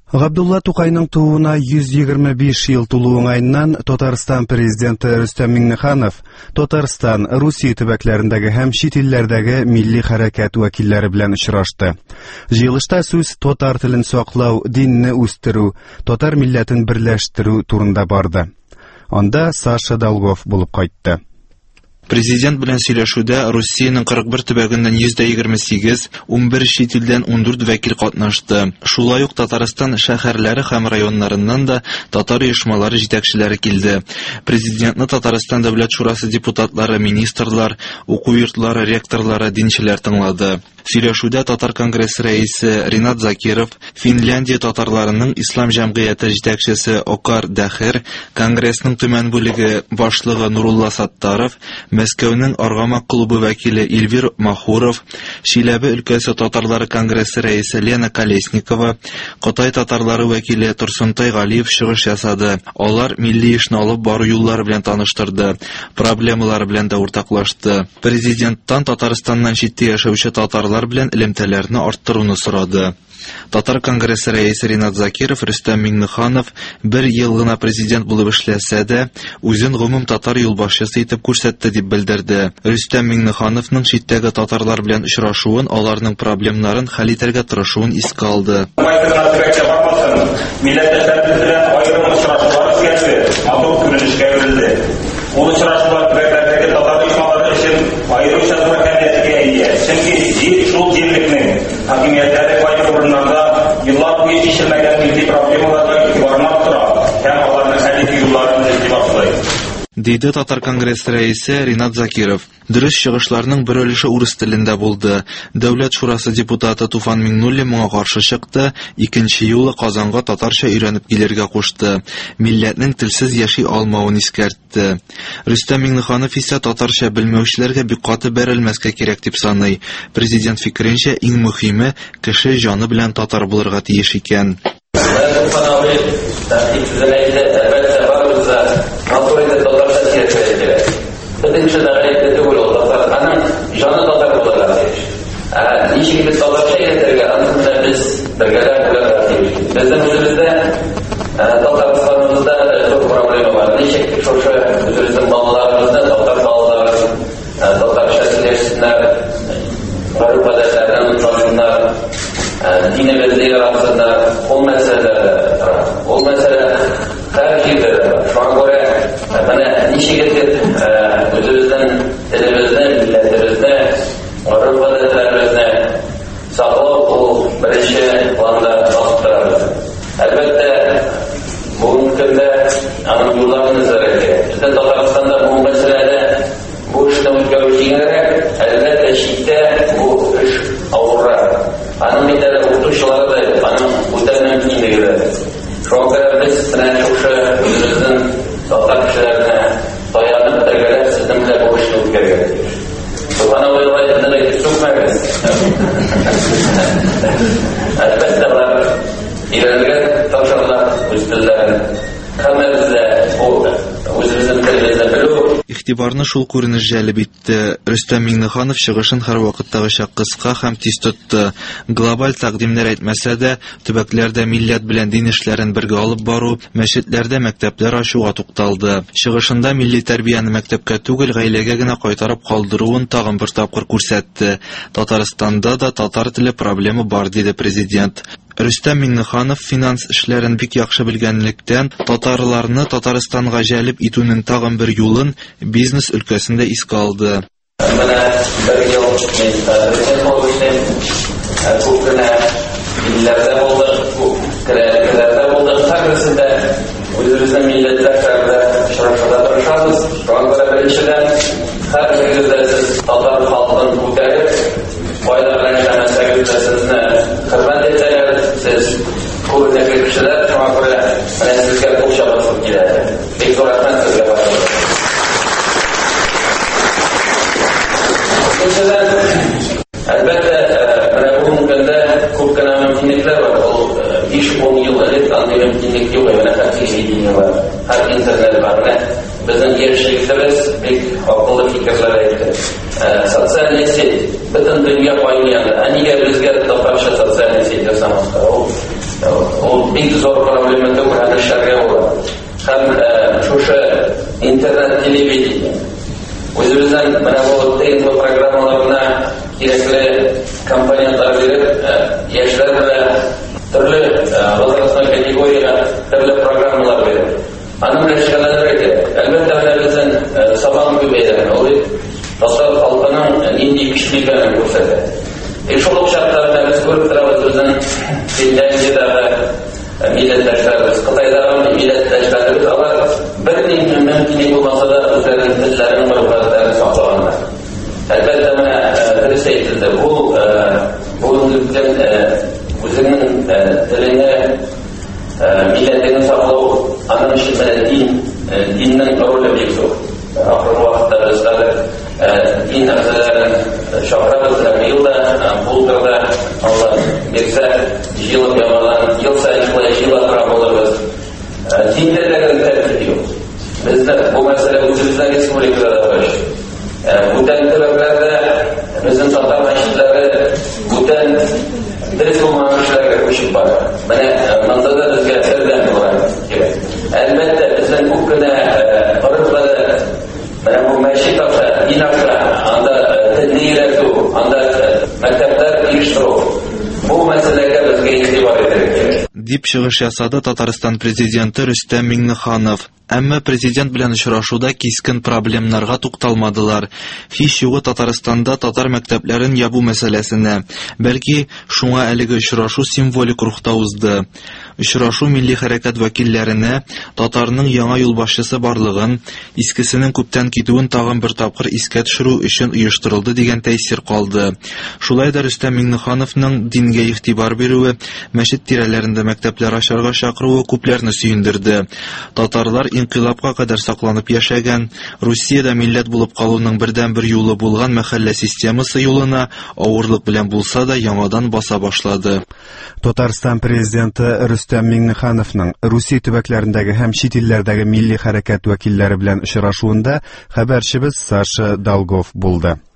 Габдулла Тукайның тууына 125 ел тулуы уңайыннан Татарстан президенты Рөстәм Миңнеханов Татарстан, Русия төбәкләрендәге һәм чит илләрдәге милли хәрәкәт вәкилләре белән очрашты. Җыелышта сүз татар телен саклау, динне үстерү, татар милләтен берләштерү турында барды. Анда Саша Долгов булып кайтты. Президент белән сөйләшүдә Русиянең 41 төбәгеннән 128, 11 чит илдән 14 вәкил катнашты. Шулай ук Татарстан шәһәрләре һәм районнарыннан да татар оешмалары җитәкчеләре килде. Президентны Татарстан Дәүләт Шурасы депутатлары, министрлар, уку йортлары ректорлары, динчеләр тыңлады. Сөйләшүдә Татар конгрессы рәисе Ринат Закиров, Финляндия татарларының ислам җәмгыяте җитәкчесе Окар Дахир, конгрессның төмән бүлеге башлыгы Нурулла Саттаров, Мәскәүнең Аргамак клубы вәкиле Эльвир Махуров, Чиләбе өлкәсе татарлары конгрессы рәисе Лена Колесникова, Кытай татарлары вәкиле Турсынтай Галиев чыгыш ясады. Алар милли эшне алып бару юллары белән таныштырды, проблемалары белән дә уртаклашты. Президенттан Татарстаннан читтә яшәүче татарлар белән элемтәләрне арттыруны сорады. Татар конгрессы рәисе Ринат Закиров Рөстәм Миңнеханов 1 ел гына президент булып эшләсә дә, үзен гомум татар юлбашчысы итеп күрсәтте дип белдерде. Рөстәм Миңнехановның читтәге татарлар белән очрашуын, аларның проблемнарын хәл итәргә тырышуын искә алды. Yıllar boyu şişirmeden milli problemlarla varmak tura, hem alanın hədəfi yollarını izləyib başlayır. Deydi Татар конгрессы рәисе Ринат Закиров. Дөрес чыгышларның бер өлеше урыс телендә булды. Дәүләт шурасы депутаты Туфан Миңнуллин моңа каршы чыкты, икенче юлы Казанга татарча өйрәнеп килергә кушты. Милләтнең телсез яши алмавын искәртте. Рөстәм Миңнеханов исә татарча белмәүчеләргә бик каты бәрелмәскә кирәк дип саный. Президент фикеренчә, иң мөһиме кеше җаны белән татар булырга тиеш икән. Birinci dağayette de böyle oldu. Anam canı tatar bularlar. Nişi gibi tatar şeylerge anında biz bölgeler bularlar. Bizim üzümüzde Tatarstanımızda çok problemi var. Nişi çok üzümüzün bağlarımızda tatar bağlar, tatar şekilleşsinler, garip adetlerden uçmasınlar, dini belediye arasında o mesele her şeyde şu an göre bana nişi getirdi. Özümüzden, dilimizden, milletimizden, garip adetlerimizden sağlığı o birinci planda bastırırız. Elbette bugün günde yollarımız var ki, bizden Tataristan'da bu meselede bu işten görüşünerek elbette şiddet bu iş avurlar. Anın bir tane okutuşları da anın bu dönem kimliğidir. Şu an kadar biz sizden çok özümüzün Tatar kişilerine dayanıp da göre sizinle bu işini görüyoruz. Subhanallah ve innelik sükmemiz. Elbette var. İleride tavşanlar üstünden kamerimizle o özümüzün terimizle biliyor. Игътибарны шул күренеш җәлеп итте. Рөстәм Миңнеханов чыгышын һәр вакыттагыча кыска һәм тиз тотты. Глобаль тәкъдимнәр әйтмәсә дә, төбәкләрдә милләт белән дин эшләрен бергә алып бару, мәчетләрдә мәктәпләр ачуга тукталды. Чыгышында милли тәрбияне мәктәпкә түгел, гаиләгә генә кайтарып калдыруын тагын бер тапкыр күрсәтте. Татарстанда да татар теле проблема бар, диде президент. Рөстәм Миңнеханов финанс эшләрен бик яхшы белгәнлектән, татарларны Татарстанга җәлеп итүнең тагын бер юлын бизнес өлкәсендә искә алды. Siz kuvvetli kişiler şu an böyle sizler bu şabasılık gider. Pek zor etmez sizler başlayalım. Elbette bu mümkünde kupkana mümkünlikler var. O 5-10 yıl elit anlı mümkünlik yok. Yani her şey var. Her internet var. Bizim erişiklerimiz pek akıllı fikirler etti. Sosyal nesil bütün dünya paylayanlar. Aniye bizge taparşa sosyal nesil diyorsanız o bir Бездән менә бу ТНТ программаларына кирәкле компонентлар биреп, яшьләр белән төрле возрастной категорияга төрле программалар биреп. Аның белән шөгыльләнергә. Әлбәттә, безнең сабан күбәйгән, ул татар халкының нинди көчлелеген күрсәтә. Шул ук шартларда без күреп торабыз безнең Финляндиядәге милләттәшләребез, Кытайдагы милләттәшләребез, алар бернинди мөмкинлек булмаса да үзләренең телләрен, гыйбарәтләрен саклаганнар. Әлбәттә, менә дөрес әйтелде, бу үзенең теленә милләтен саклау, аның өчен диннең роле бик зур. Ахыргы вакытта без дин әгъзаларын чакырабыз, елда, булдырда, Алла бирсә, җыелып яңадан ел сайын шулай җыела тора булырбыз. Диндә тәртип юк. Бездә бу мәсьәлә үзебезнең республикада да бар. Бүтән төбәкләрдә безнең татар мәчетләре бүтән дөрес булмаган эшләргә күчеп бара. Менә монда да безгә ярдәм булырга кирәк. Әлбәттә, безнең күп кенә орыфларда менә бу мәчет аша, дин аша, анда телне өйрәтү, анда мәктәпләр оештыру. Бу мәсьәләгә безгә игътибар итәргә кирәк. Дип чыгыш ясады Татарстан президенты Рөстәм Миңнеханов. Әмма президент белән очрашуда кискен проблемнарга тукталмадылар. Һич югы Татарстанда татар мәктәпләрен ябу мәсьәләсенә. Бәлки, шуңа әлеге очрашу символик рухта узды. Очрашу милли хәрәкәт вәкилләренә татарның яңа юлбашчысы барлыгын, искесенең күптән китүен тагын бер тапкыр искә төшерү өчен оештырылды дигән тәэсир калды. Шулай да Рөстәм Миңнехановның дингә игътибар бирүе, мәчет тирәләрендә мәктәпләр ачарга чакыруы күпләрне сөендерде. Татарлар инкыйлабка кадәр сакланып яшәгән, Русиядә милләт булып калуның бердән-бер юлы булган мәхәллә системасы юлына авырлык белән булса да яңадан баса башлады. Татарстан президенты Рөстәм Миңнехановның Русия төбәкләрендәге һәм чит илләрдәге милли хәрәкәт вәкилләре белән очрашуында хәбәрчебез Саша Долгов булды.